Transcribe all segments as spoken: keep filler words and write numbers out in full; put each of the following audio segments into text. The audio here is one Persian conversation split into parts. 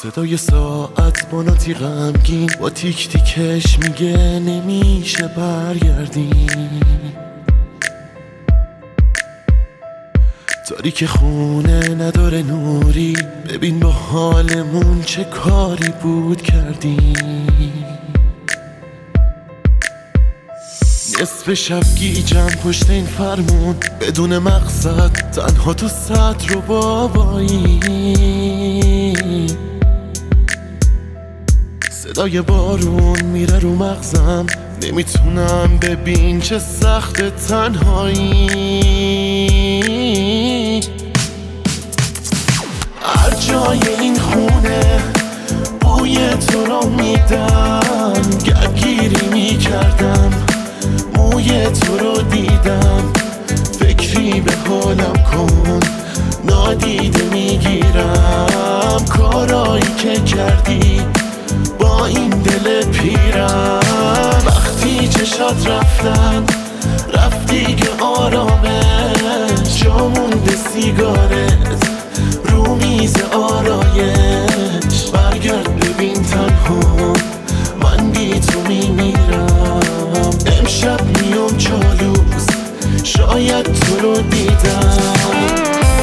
صدای ساعت با نوتی غمگین با تیک تیکش میگه نمیشه برگردیم. تاریک خونه نداره نوری، ببین با حالمون چه کاری بود کردیم. نصف شب گیجم پشت این فرمون، بدون مقصد تنها تو سطر رو بابایی. صدای بارون میره رو مغزم، نمیتونم ببین چه سخت تنهایی. هر جای این خونه بوی تو رو میدم، گرگیری میکردم موی تو رو دیدم. فکری به حالم کن نادیده میگیرم، کارایی که کردی با این دل پیرم. وقتی چشات رفتن رفت دیگه آرامش، جا مونده سیگارت رو میز آرایش. برگرد ببین تنها من بی تو میمیرم. امشب میام چالوس شاید تو رو دیدم.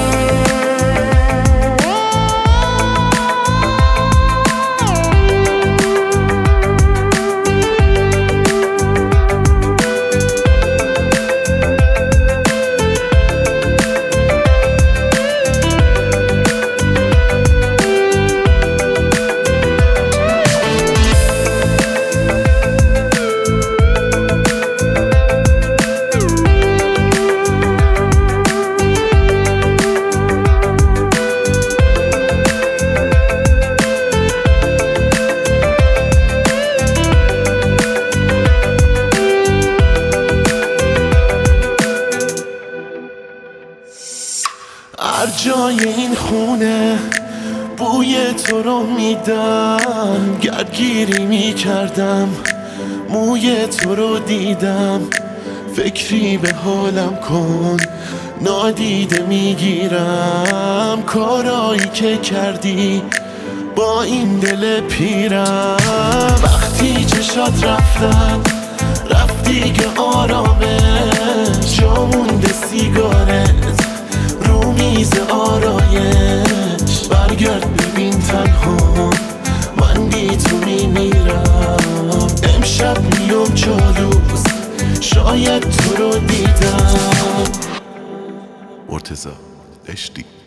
هر جای این خونه بوی تو رو میدم، گرگیری میکردم موی تو رو دیدم. فکری به حالم کن نادیده میگیرم، کارایی که کردی با این دل پیرم. وقتی چشات رفتن رفت دیگه آرامش، جا مونده سیگارت رو میز آرایش. برگرد ببین تنها من بی تو میمیرم. امشب میام چالوس شاید تو رو دیدم. مرتضی اشتی